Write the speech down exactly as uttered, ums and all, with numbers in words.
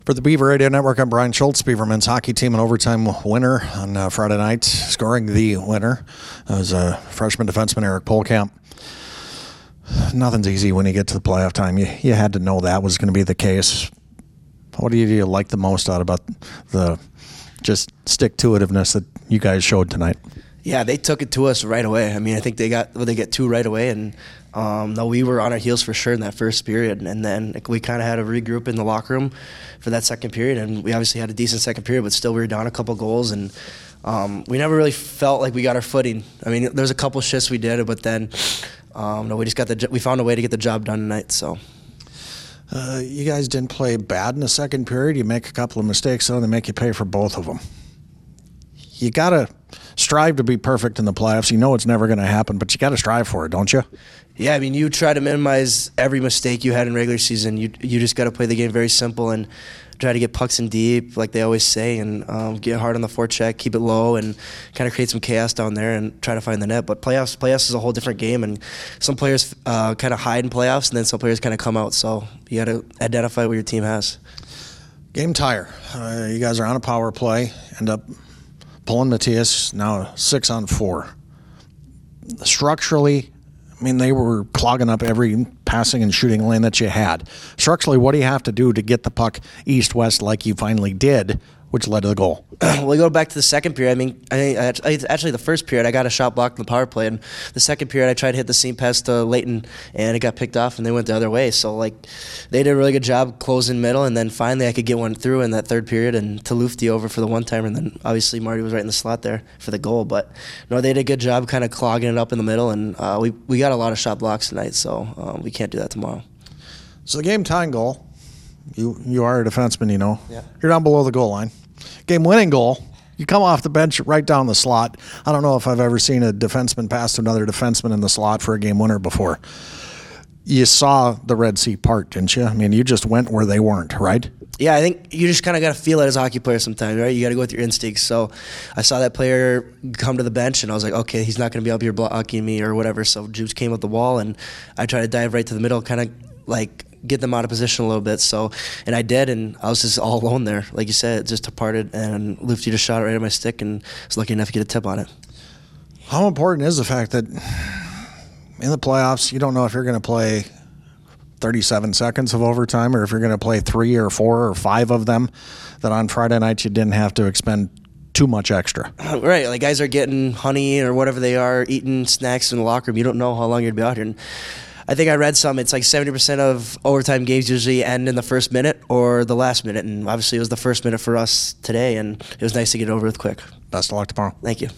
For the Beaver Radio Network, I'm Brian Schultz. Beaver men's hockey team, an overtime winner on uh, Friday night, scoring the winner. That was uh, freshman defenseman Eric Polkamp. Nothing's easy when you get to the playoff time. You, you had to know that was going to be the case. What do you, do you like the most out about the just stick-to-itiveness that you guys showed tonight? Yeah, they took it to us right away. I mean, I think they got well, they get two right away, and um, no, we were on our heels for sure in that first period, and then like, we kind of had to regroup in the locker room for that second period, and we obviously had a decent second period, but still we were down a couple goals, and um, we never really felt like we got our footing. I mean, there's a couple shifts we did, but then um, no, we just got the we found a way to get the job done tonight. So. Uh, you guys didn't play bad in the second period. You make a couple of mistakes, though, and they make you pay for both of them. You got to strive to be perfect in the playoffs. You know it's never going to happen, but you got to strive for it, don't you? Yeah, I mean, you try to minimize every mistake you had in regular season. You you just got to play the game very simple and try to get pucks in deep, like they always say, and um, get hard on the forecheck, keep it low, and kind of create some chaos down there and try to find the net. But playoffs, playoffs is a whole different game, and some players uh, kind of hide in playoffs, and then some players kind of come out. So you got to identify what your team has. Game tire. Uh, you guys are on a power play, end up pulling Matthias, now six on four. Structurally, I mean, they were clogging up every passing and shooting lane that you had. Structurally, what do you have to do to get the puck east-west like you finally did, which led to the goal? Well, we go back to the second period. I mean, I, I, actually the first period I got a shot blocked in the power play, and the second period I tried to hit the seam pass to Leighton, and it got picked off, and they went the other way. So, like, they did a really good job closing middle, and then finally I could get one through in that third period, and to Lufty over for the one-timer, and then obviously Marty was right in the slot there for the goal. But, no, they did a good job kind of clogging it up in the middle, and uh, we, we got a lot of shot blocks tonight, so um, we can't do that tomorrow. So the game-tying goal, you, you are a defenseman, you know. Yeah. You're down below the goal line. Game-winning goal, you come off the bench right down the slot. I don't know if I've ever seen a defenseman pass to another defenseman in the slot for a game winner before. You saw the Red Sea part, didn't you? I mean, you just went where they weren't, right? Yeah, I think you just kind of got to feel it as a hockey player sometimes, right? You got to go with your instincts. So I saw that player come to the bench, and I was like, okay, he's not going to be up here blocking me or whatever. So Juice came up the wall, and I tried to dive right to the middle, kind of like get them out of position a little bit. So, and I did, and I was just all alone there. Like you said, it just departed, and Lufty just shot it right at my stick, and was lucky enough to get a tip on it. How important is the fact that in the playoffs, you don't know if you're going to play thirty-seven seconds of overtime or if you're going to play three or four or five of them, that on Friday night you didn't have to expend too much extra. Right, like guys are getting honey or whatever they are, eating snacks in the locker room. You don't know how long you'd be out here. And I think I read some, it's like seventy percent of overtime games usually end in the first minute or the last minute, and obviously it was the first minute for us today, and it was nice to get it over with quick. Best of luck tomorrow. Thank you.